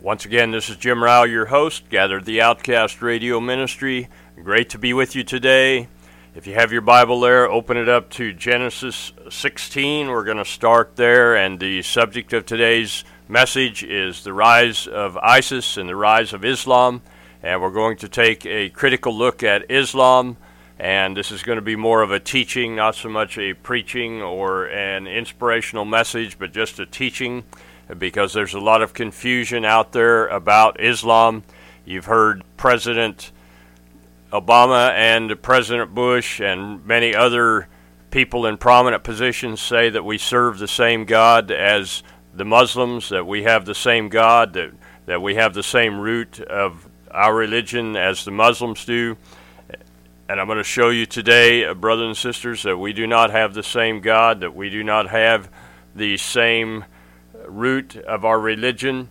Once again, this is Jim Rao, your host, Gathered the Outcast Radio Ministry. Great to be with you today. If you have your Bible there, open it up to Genesis 16. We're going to start there, and the subject of today's message is the rise of ISIS and the rise of Islam. And we're going to take a critical look at Islam, and this is going to be more of a teaching, not so much a preaching or an inspirational message, but just a teaching, because there's a lot of confusion out there about Islam. You've heard President Obama and President Bush and many other people in prominent positions say that we serve the same God as the Muslims, that we have the same God, that we have the same root of our religion as the Muslims do. And I'm going to show you today, brothers and sisters, that we do not have the same God, that we do not have the same root of our religion.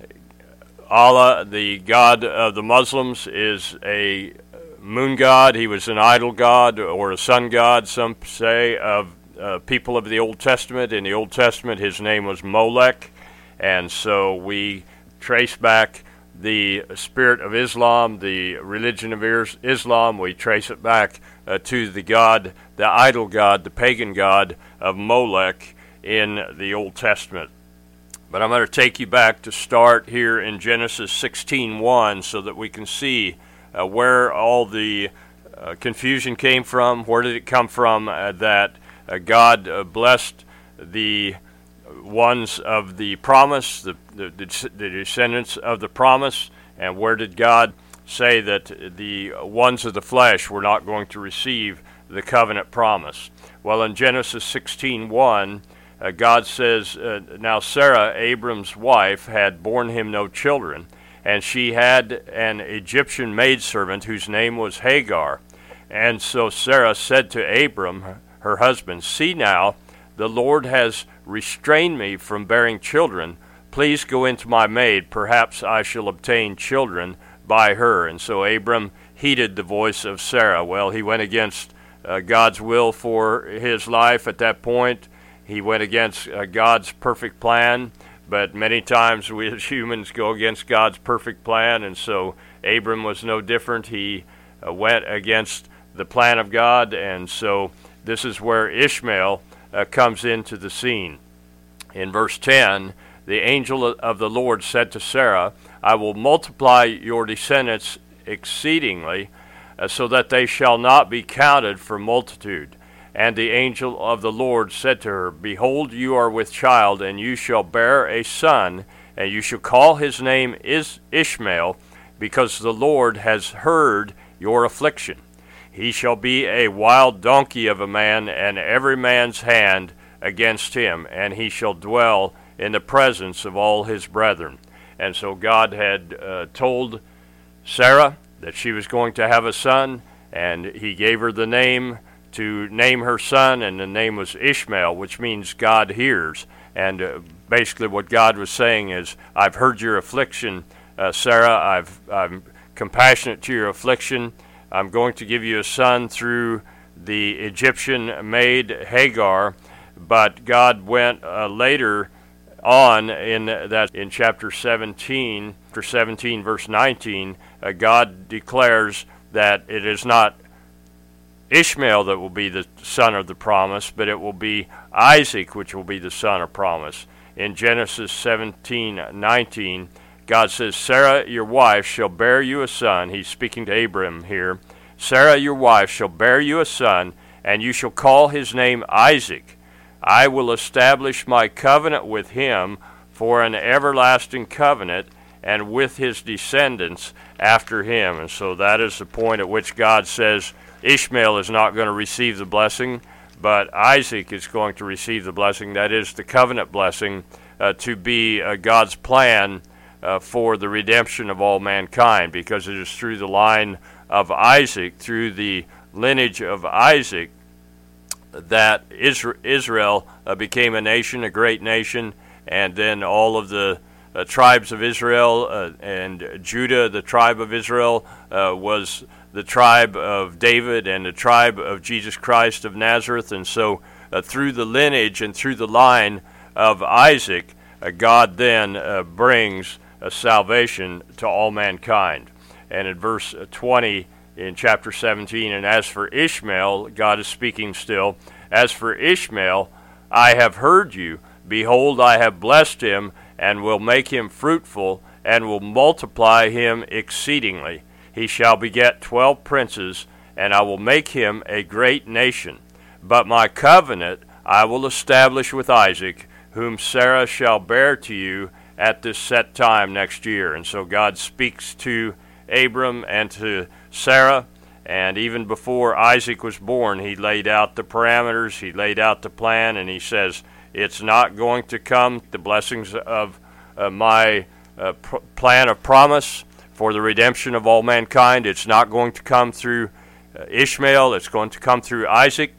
Allah, the God of the Muslims, is a moon god. He was an idol god or a sun god, some say, of people of the Old Testament. In the Old Testament, his name was Molech. And so we trace back the spirit of Islam, the religion of Islam. We trace it back to the god, the idol god, the pagan god of Molech in the Old Testament. But I'm going to take you back to start here in Genesis 16:1 so that we can see where all the confusion came from. Where did it come from that God blessed the ones of the promise, the descendants of the promise, and where did God say that the ones of the flesh were not going to receive the covenant promise? Well, in Genesis 16:1, God says, now Sarah, Abram's wife, had borne him no children, and she had an Egyptian maidservant whose name was Hagar. And so Sarah said to Abram, her husband, see now, the Lord has restrained me from bearing children. Please go into my maid. Perhaps I shall obtain children by her. And so Abram heeded the voice of Sarah. Well, he went against God's will for his life at that point. He went against God's perfect plan, but many times we as humans go against God's perfect plan, and so Abram was no different. He went against the plan of God, and so this is where Ishmael comes into the scene. In verse 10, the angel of the Lord said to Sarah, I will multiply your descendants exceedingly, so that they shall not be counted for multitude. And the angel of the Lord said to her, behold, you are with child, and you shall bear a son, and you shall call his name Ishmael, because the Lord has heard your affliction. He shall be a wild donkey of a man, and every man's hand against him, and he shall dwell in the presence of all his brethren. And so God had told Sarah that she was going to have a son, and he gave her the name to name her son, and the name was Ishmael, which means God hears. And basically what God was saying is, I've heard your affliction, Sarah. I'm compassionate to your affliction. I'm going to give you a son through the Egyptian maid Hagar. But God went later on in chapter 17, verse 19, God declares that it is not Ishmael that will be the son of the promise, but it will be Isaac which will be the son of promise. In Genesis 17:19, God says, Sarah, your wife, shall bear you a son. He's speaking to Abram here. Sarah, your wife, shall bear you a son, and you shall call his name Isaac. I will establish my covenant with him for an everlasting covenant, and with his descendants after him. And so that is the point at which God says Ishmael is not going to receive the blessing, but Isaac is going to receive the blessing. That is the covenant blessing to be God's plan for the redemption of all mankind, because it is through the line of Isaac, through the lineage of Isaac, that Israel became a nation, a great nation, and then all of the tribes of Israel and Judah, the tribe of Israel, was the tribe of David and the tribe of Jesus Christ of Nazareth. And so through the lineage and through the line of Isaac, God then brings salvation to all mankind. And in verse 20 in chapter 17, and as for Ishmael, God is speaking still, as for Ishmael, I have heard you. Behold, I have blessed him, and will make him fruitful, and will multiply him exceedingly. He shall beget 12 princes, and I will make him a great nation. But my covenant I will establish with Isaac, whom Sarah shall bear to you at this set time next year. And so God speaks to Abram and to Sarah, and even before Isaac was born, he laid out the parameters, he laid out the plan, and he says, it's not going to come, the blessings of my plan of promise for the redemption of all mankind. It's not going to come through Ishmael, it's going to come through Isaac.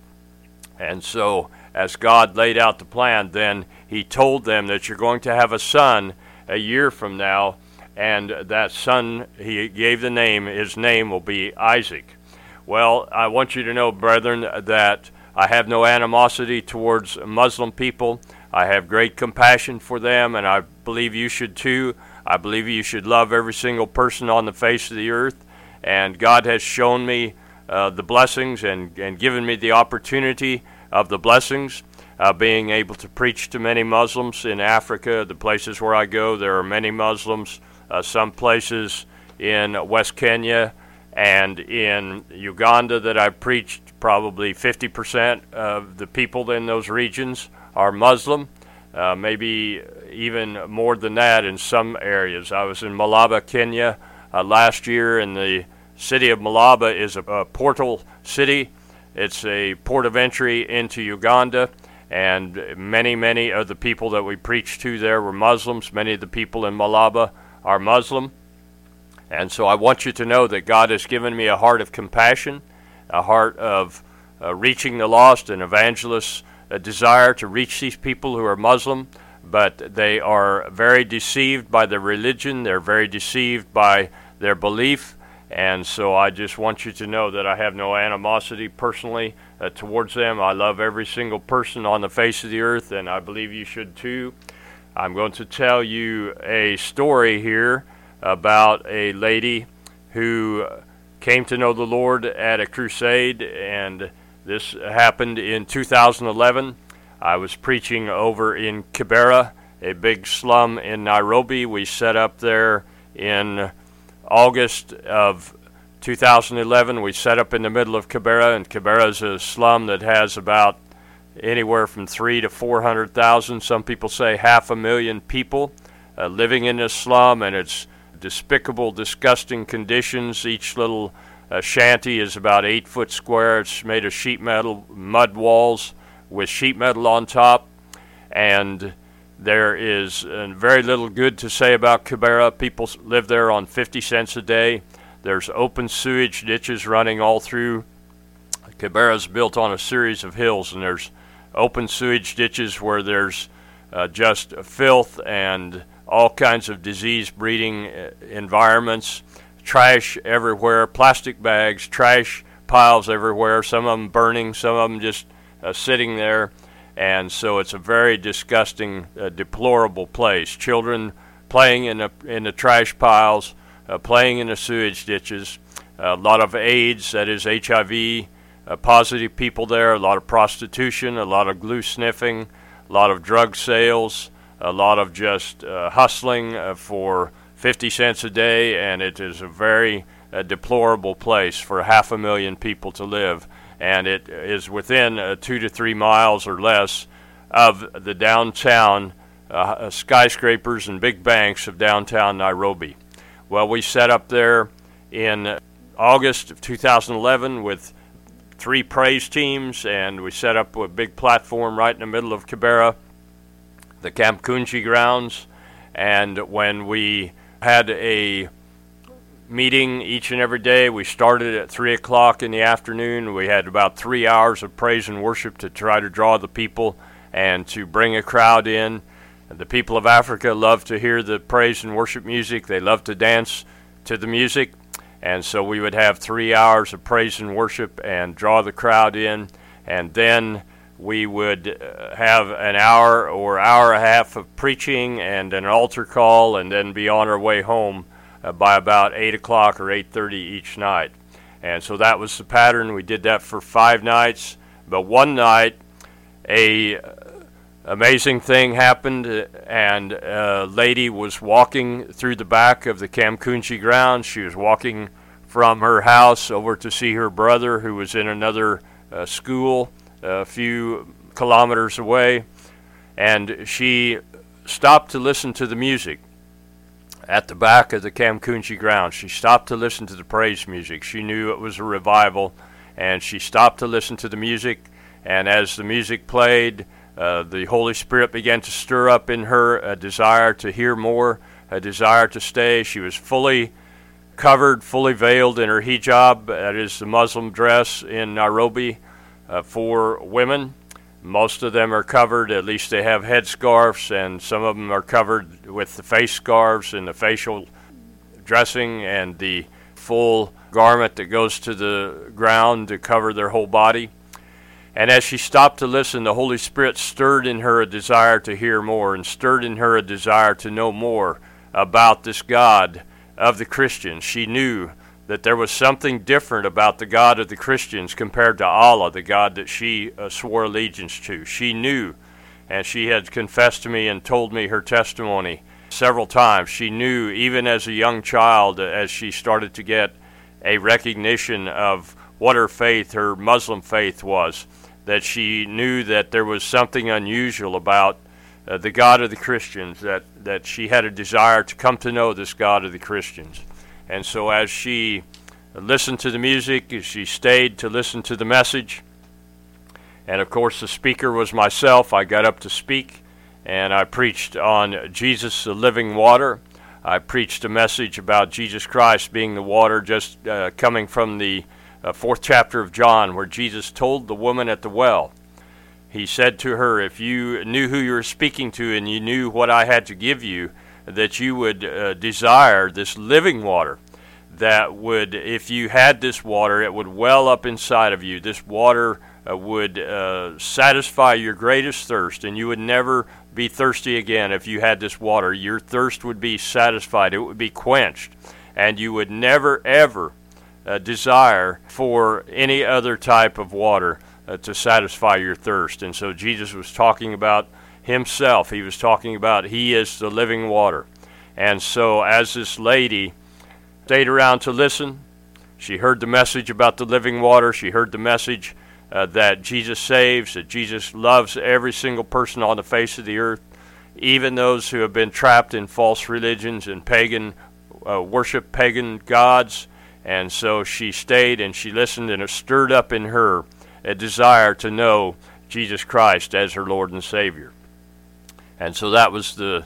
And so as God laid out the plan, then he told them that you're going to have a son a year from now, and that son, he gave the name, his name will be Isaac. Well, I want you to know, brethren, that I have no animosity towards Muslim people. I have great compassion for them, and I believe you should too. I believe you should love every single person on the face of the earth, and God has shown me the blessings and given me the opportunity of the blessings, being able to preach to many Muslims in Africa. The places where I go, there are many Muslims. Some places in West Kenya and in Uganda that I've preached, probably 50% of the people in those regions are Muslim, maybe even more than that in some areas. I was in Malaba, Kenya last year, and the city of Malaba is a portal city. It's a port of entry into Uganda, and many of the people that we preached to there were Muslims. Many of the people in Malaba are Muslim. And so I want you to know that God has given me a heart of compassion, a heart of reaching the lost, an evangelist's desire to reach these people who are Muslim, but they are very deceived by their religion, they're very deceived by their belief, and so I just want you to know that I have no animosity personally towards them. I love every single person on the face of the earth, and I believe you should too. I'm going to tell you a story here about a lady who came to know the Lord at a crusade, and this happened in 2011. I was preaching over in Kibera, a big slum in Nairobi. We set up there in August of 2011. We set up in the middle of Kibera, and Kibera is a slum that has about anywhere from 300,000 to 400,000. Some people say 500,000 people living in this slum, and it's despicable, disgusting conditions. Each little shanty is about 8 foot square. It's made of sheet metal, mud walls with sheet metal on top, and there is very little good to say about Kibera. People live there on 50 cents a day. There's open sewage ditches running all through. Kibera is built on a series of hills, and there's open sewage ditches where there's just filth and all kinds of disease-breeding environments, trash everywhere, plastic bags, trash piles everywhere, some of them burning, some of them just sitting there. And so it's a very disgusting, deplorable place. Children playing in the trash piles, playing in the sewage ditches, a lot of AIDS, that is HIV, positive people there, a lot of prostitution, a lot of glue sniffing, a lot of drug sales, a lot of just hustling for 50 cents a day, and it is a very deplorable place for 500,000 people to live. And it is within 2 to 3 miles or less of the downtown skyscrapers and big banks of downtown Nairobi. Well, we set up there in August of 2011 with 3 praise teams, and we set up a big platform right in the middle of Kibera, the Kamkunji grounds. And when we had a meeting each and every day, we started at 3 o'clock in the afternoon. We had about 3 hours of praise and worship to try to draw the people and to bring a crowd in. The people of Africa love to hear the praise and worship music. They love to dance to the music. And so we would have 3 hours of praise and worship and draw the crowd in. And then we would have an hour or hour and a half of preaching and an altar call, and then be on our way home by about 8 o'clock or 8:30 each night. And so that was the pattern. We did that for 5 nights. But one night, a amazing thing happened, and a lady was walking through the back of the Kamkunji grounds. She was walking from her house over to see her brother, who was in another school a few kilometers away, and she stopped to listen to the music at the back of the Kamkunji grounds. She stopped to listen to the praise music. She knew it was a revival, and she stopped to listen to the music, and as the music played, the Holy Spirit began to stir up in her a desire to hear more, a desire to stay. She was fully covered, fully veiled in her hijab, that is the Muslim dress in Nairobi for women. Most of them are covered, at least they have headscarves, and some of them are covered with the face scarves and the facial dressing and the full garment that goes to the ground to cover their whole body. And as she stopped to listen, the Holy Spirit stirred in her a desire to hear more, and stirred in her a desire to know more about this God of the Christians. She knew that there was something different about the God of the Christians compared to Allah, the God that she swore allegiance to. She knew, and she had confessed to me and told me her testimony several times. She knew, even as a young child, as she started to get a recognition of what her faith, her Muslim faith was, that she knew that there was something unusual about the God of the Christians, that she had a desire to come to know this God of the Christians. And so as she listened to the music, as she stayed to listen to the message, and of course the speaker was myself, I got up to speak, and I preached on Jesus, the living water. I preached a message about Jesus Christ being the water, just coming from the 4th chapter of John, where Jesus told the woman at the well, he said to her, if you knew who you were speaking to and you knew what I had to give you, that you would desire this living water, that would, if you had this water, it would well up inside of you. This water would satisfy your greatest thirst, and you would never be thirsty again if you had this water. Your thirst would be satisfied. It would be quenched, and you would never, ever desire for any other type of water to satisfy your thirst. And so Jesus was talking about himself. He was talking about he is the living water. And so as this lady stayed around to listen, she heard the message about the living water. She heard the message that Jesus saves, that Jesus loves every single person on the face of the earth, even those who have been trapped in false religions and pagan worship pagan gods. And so she stayed and she listened, and it stirred up in her a desire to know Jesus Christ as her Lord and Savior. And so that was the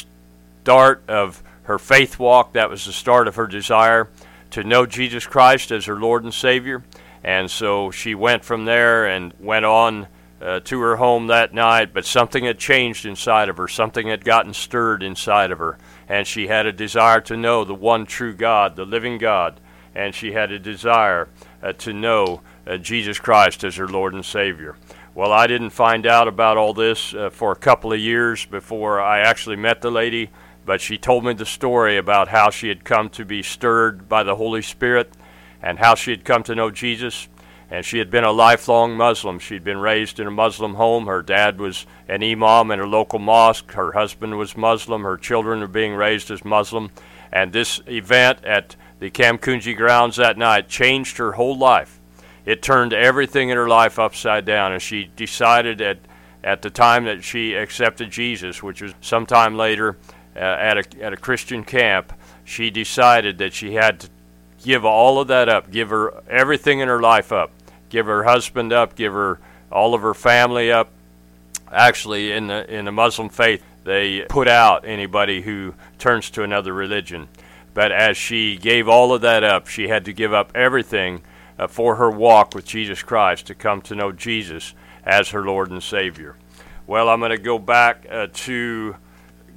start of her faith walk. That was the start of her desire to know Jesus Christ as her Lord and Savior. And so she went from there and went on to her home that night, but something had changed inside of her. Something had gotten stirred inside of her, and she had a desire to know the one true God, the living God. And she had a desire to know Jesus Christ as her Lord and Savior. Well, I didn't find out about all this for a couple of years before I actually met the lady, but she told me the story about how she had come to be stirred by the Holy Spirit and how she had come to know Jesus. And she had been a lifelong Muslim. She'd been raised in a Muslim home. Her dad was an imam in a local mosque. Her husband was Muslim. Her children were being raised as Muslim. And this event at the Kamkunji grounds that night changed her whole life. It turned everything in her life upside down, and she decided at the time that she accepted Jesus, which was sometime later at a Christian camp, she decided that she had to give all of that up, give her everything in her life up, give her husband up, give her all of her family up. Actually, in the Muslim faith, they put out anybody who turns to another religion. But as she gave all of that up, she had to give up everything for her walk with Jesus Christ, to come to know Jesus as her Lord and Savior. Well, I'm going to go back to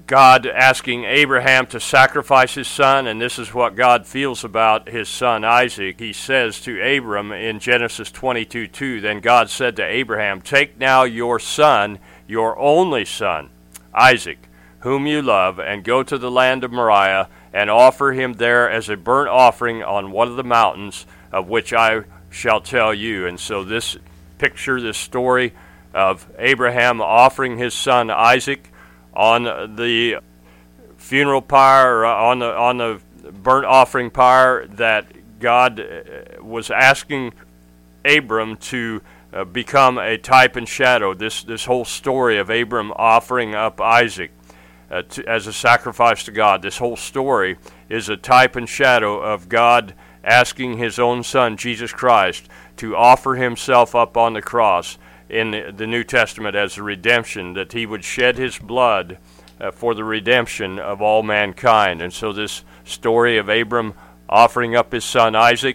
God asking Abraham to sacrifice his son, and this is what God feels about his son Isaac. He says to Abram in Genesis 22:2, "Then God said to Abraham, Take now your son, your only son, Isaac, whom you love, and go to the land of Moriah, and offer him there as a burnt offering on one of the mountains of which I shall tell you." And so this story of Abraham offering his son Isaac on the funeral pyre, or on the burnt offering pyre, that God was asking Abram to become a type and shadow. This whole story of Abram offering up Isaac as a sacrifice to God, this whole story is a type and shadow of God asking his own son, Jesus Christ, to offer himself up on the cross in the New Testament as a redemption, that he would shed his blood for the redemption of all mankind. And so this story of Abram offering up his son Isaac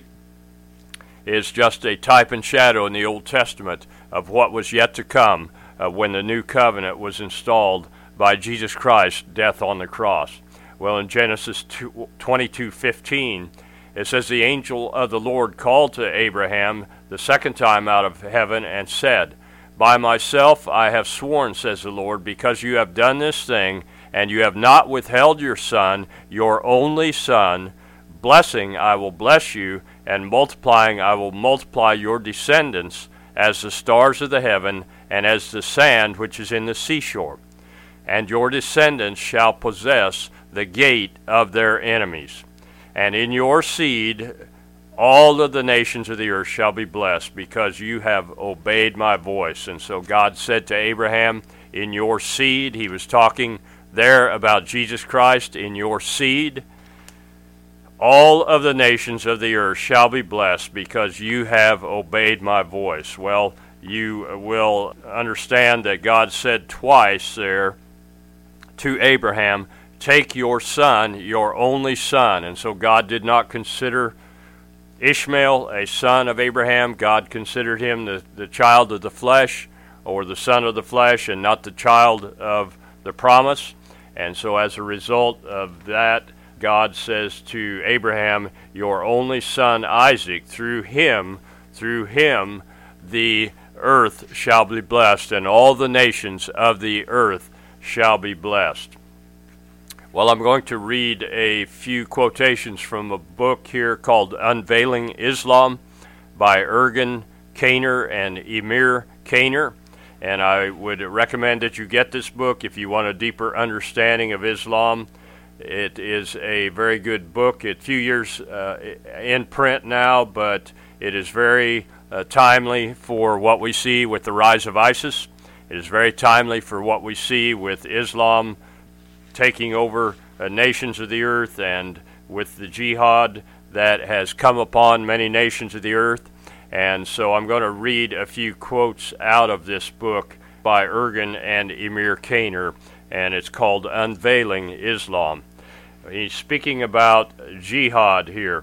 is just a type and shadow in the Old Testament of what was yet to come when the new covenant was installed by Jesus Christ's death on the cross. Well, in Genesis 22:15, it says, "The angel of the Lord called to Abraham the second time out of heaven and said, By myself I have sworn, says the Lord, because you have done this thing, and you have not withheld your son, your only son. Blessing I will bless you, and multiplying I will multiply your descendants as the stars of the heaven, and as the sand which is in the seashore. And your descendants shall possess the gate of their enemies. And in your seed all of the nations of the earth shall be blessed, because you have obeyed my voice." And so God said to Abraham, in your seed, he was talking there about Jesus Christ, in your seed, all of the nations of the earth shall be blessed, because you have obeyed my voice. Well, you will understand that God said twice there to Abraham, "Take your son, your only son." And so God did not consider Ishmael a son of Abraham. God considered him the child of the flesh, or the son of the flesh, and not the child of the promise. And so as a result of that, God says to Abraham, "Your only son Isaac, through him the earth shall be blessed, and all the nations of the earth shall be blessed." Well, I'm going to read a few quotations from a book here called Unveiling Islam by Ergun Caner and Emir Caner. And I would recommend that you get this book if you want a deeper understanding of Islam. It is a very good book. It's a few years in print now, but it is very timely for what we see with the rise of ISIS. It is very timely for what we see with Islam taking over nations of the earth, and with the jihad that has come upon many nations of the earth. And so I'm going to read a few quotes out of this book by Ergun and Emir Caner, and it's called Unveiling Islam. He's speaking about jihad here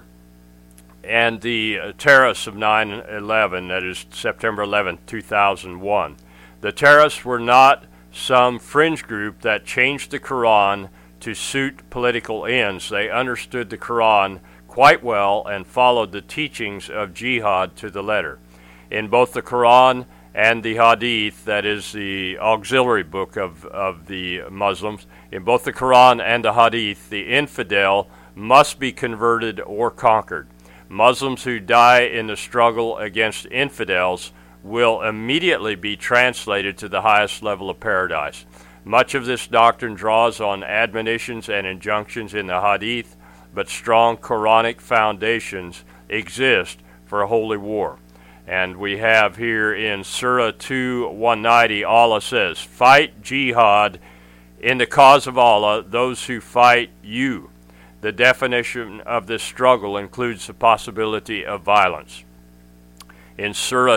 and the terrorists of 9/11, that is September 11, 2001. The terrorists were not some fringe group that changed the Quran to suit political ends. They understood the Quran quite well and followed the teachings of jihad to the letter. In both the Quran and the Hadith, that is the auxiliary book of the Muslims, in both the Quran and the Hadith, the infidel must be converted or conquered. Muslims who die in the struggle against infidels will immediately be translated to the highest level of paradise. Much of this doctrine draws on admonitions and injunctions in the Hadith, but strong Quranic foundations exist for a holy war. And we have here in Surah 2:190, Allah says, "Fight jihad in the cause of Allah, those who fight you." The definition of this struggle includes the possibility of violence. In Surah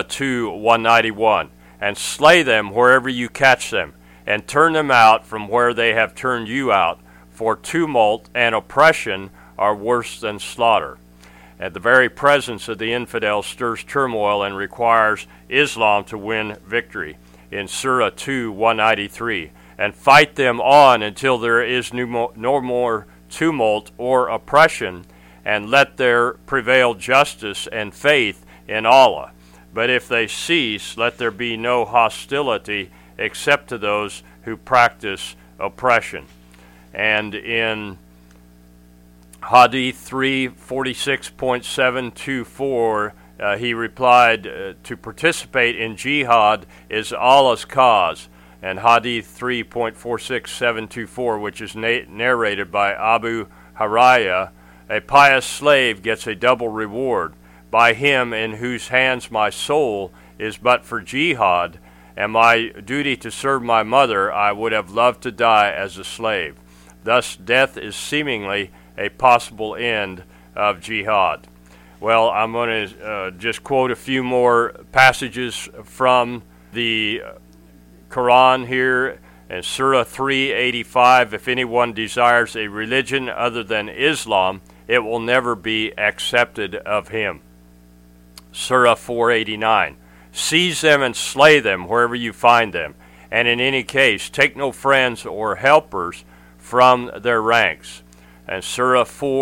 2:191, "And slay them wherever you catch them, and turn them out from where they have turned you out, for tumult and oppression are worse than slaughter." And the very presence of the infidel stirs turmoil and requires Islam to win victory. In Surah 2:193, and fight them on until there is no more tumult or oppression, and let there prevail justice and faith in Allah. But if they cease, let there be no hostility except to those who practice oppression. And in Hadith 346.724, he replied, to participate in jihad is Allah's cause. And Hadith 3.46724, which is narrated by Abu Hurairah, a pious slave gets a double reward. By him in whose hands my soul is but for jihad, and my duty to serve my mother, I would have loved to die as a slave. Thus death is seemingly a possible end of jihad. Well, I'm going to just quote a few more passages from the Quran here. In Surah 385, if anyone desires a religion other than Islam, it will never be accepted of him. Surah 489, seize them and slay them wherever you find them, and in any case, take no friends or helpers from their ranks. And Surah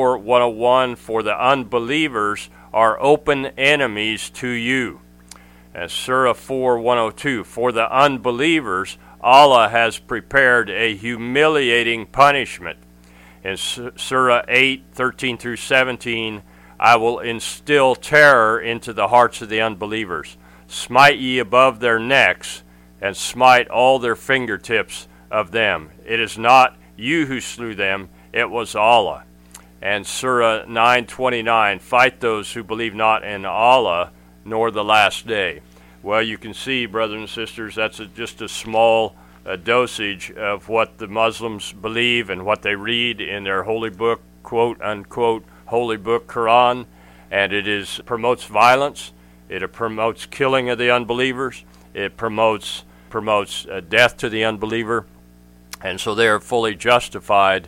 4:101, for the unbelievers are open enemies to you. And Surah 4:102, for the unbelievers, Allah has prepared a humiliating punishment. In Surah 8:13 through 17, I will instill terror into the hearts of the unbelievers. Smite ye above their necks, and smite all their fingertips of them. It is not you who slew them, it was Allah. And Surah 9:29, fight those who believe not in Allah, nor the last day. Well, you can see, brothers and sisters, that's just a small dosage of what the Muslims believe and what they read in their holy book, quote unquote, holy book Quran. And it promotes violence, it promotes killing of the unbelievers, it promotes death to the unbeliever, and so they are fully justified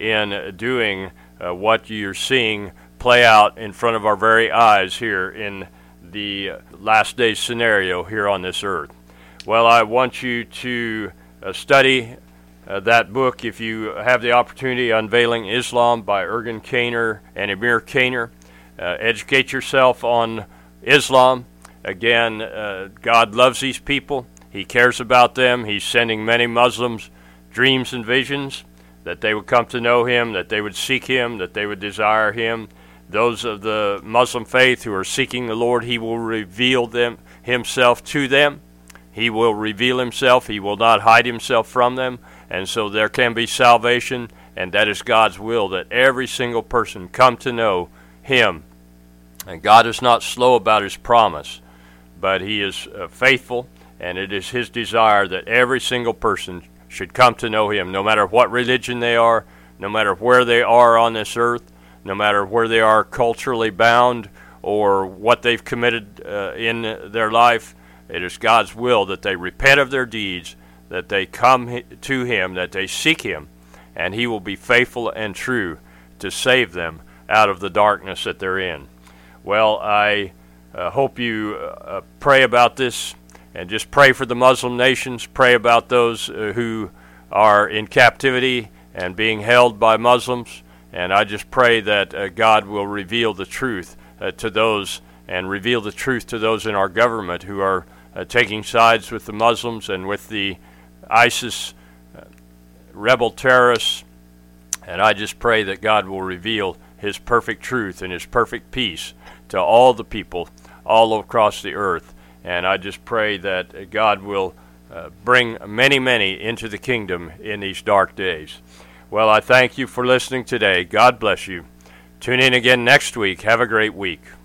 in doing what you're seeing play out in front of our very eyes here in the last day scenario here on this earth. Well, I want you to study that book if you have the opportunity, Unveiling Islam by Ergun Caner and Amir Caner. Educate yourself on Islam. Again, God loves these people. He cares about them. He's sending many Muslims dreams and visions that they would come to know Him, that they would seek Him, that they would desire Him. Those of the Muslim faith who are seeking the Lord, He will reveal Himself to them. He will reveal Himself. He will not hide Himself from them. And so there can be salvation, and that is God's will, that every single person come to know Him. And God is not slow about His promise, but He is faithful, and it is His desire that every single person should come to know Him, no matter what religion they are, no matter where they are on this earth, no matter where they are culturally bound or what they've committed in their life. It is God's will that they repent of their deeds, that they come to Him, that they seek Him, and He will be faithful and true to save them out of the darkness that they're in. Well, I hope you pray about this, and just pray for the Muslim nations. Pray about those who are in captivity and being held by Muslims. And I just pray that God will reveal the truth to those, and reveal the truth to those in our government who are taking sides with the Muslims and with the ISIS rebel terrorists. And I just pray that God will reveal His perfect truth and His perfect peace to all the people all across the earth. And I just pray that God will bring many, many into the kingdom in these dark days. Well, I thank you for listening today. God bless you. Tune in again next week. Have a great week.